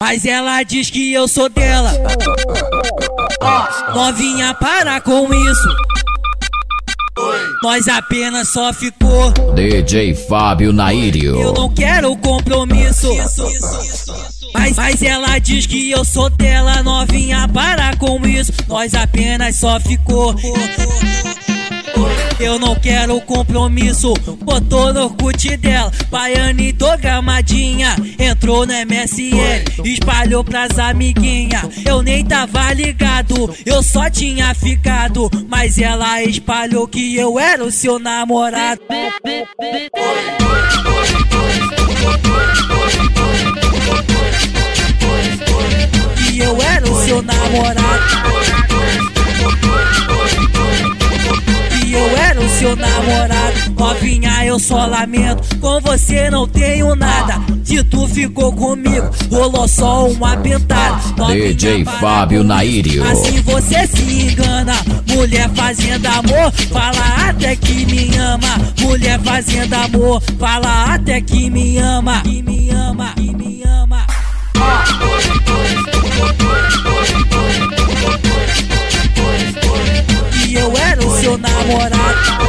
Mas ela diz que eu sou dela. Novinha, para com isso. Nós apenas só ficou. DJ Fábio Naírio. Eu não quero compromisso. Mas ela diz que eu sou dela. Novinha, para com isso. Nós apenas só ficou. Eu não quero compromisso. Botou no cut dela, Baiane programadinha. Entrou no MSN, espalhou pras amiguinhas. Eu nem tava ligado, eu só tinha ficado. Mas ela espalhou que eu era o seu namorado. Que eu era o seu namorado. Eu era o seu namorado. Novinha, eu só lamento, com você não tenho nada. Se tu ficou comigo, rolou só uma pintada. DJ Fábio Naírio. Assim você se engana. Mulher fazendo amor, fala até que me ama. Mulher fazendo amor, fala até que me ama. Que me ama, que me ama. Que eu era o seu namorado.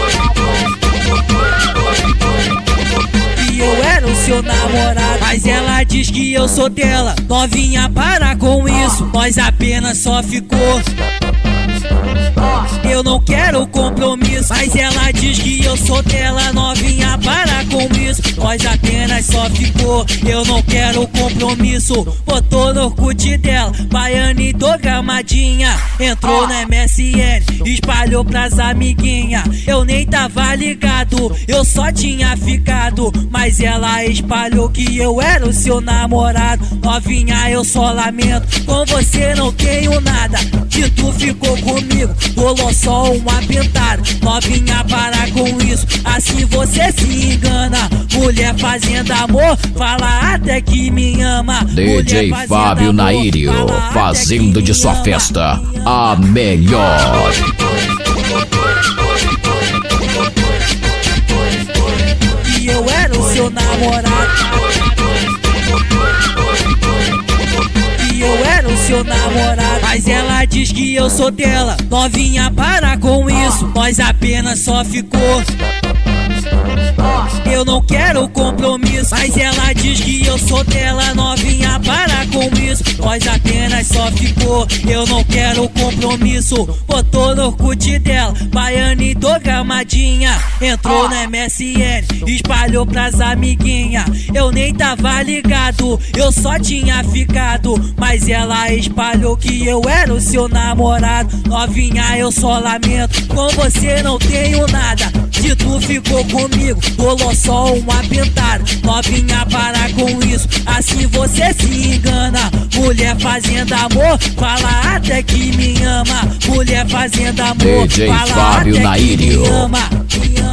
Que eu era o seu namorado. Mas ela diz que eu sou dela. Novinha, para com isso. Nós apenas só ficou. Eu não quero compromisso. Mas ela diz que eu sou dela. Novinha, para com isso. Nós apenas só ficou. Eu não quero compromisso. Botou no cut dela, Baiane programadinha. Entrou no MSN, espalhou pras amiguinhas. Eu nem tava ligado, eu só tinha ficado. Mas ela espalhou que eu era o seu namorado. Novinha, eu só lamento, com você não tenho nada. Se tu ficou comigo, rolou só uma pintada. Novinha, para com isso, assim você se engana. Mulher fazendo amor, fala até que me ama. DJ Fábio Naírio, fazendo de sua festa a melhor. Que eu era o seu namorado. Que eu era o seu namorado. Mas ela diz que eu sou dela. Novinha, para com isso. Nós apenas só ficou. Eu não quero compromisso. Mas ela diz que eu sou dela. Novinha, para com isso. Nós apenas só ficou. Eu não quero compromisso. Botou no cut dela, Baiane programadinha. Entrou no MSN, espalhou pras amiguinhas. Eu nem tava ligado, eu só tinha ficado. Mas ela espalhou que eu era o seu namorado. Novinha, eu só lamento, com você não tenho nada. Se tu ficou comigo, rolou só uma pintada. Novinha, para com isso, assim você se engana. Mulher fazendo amor, fala até que me ama. Mulher fazendo amor, DJ fala Fábio até Naírio. que me ama.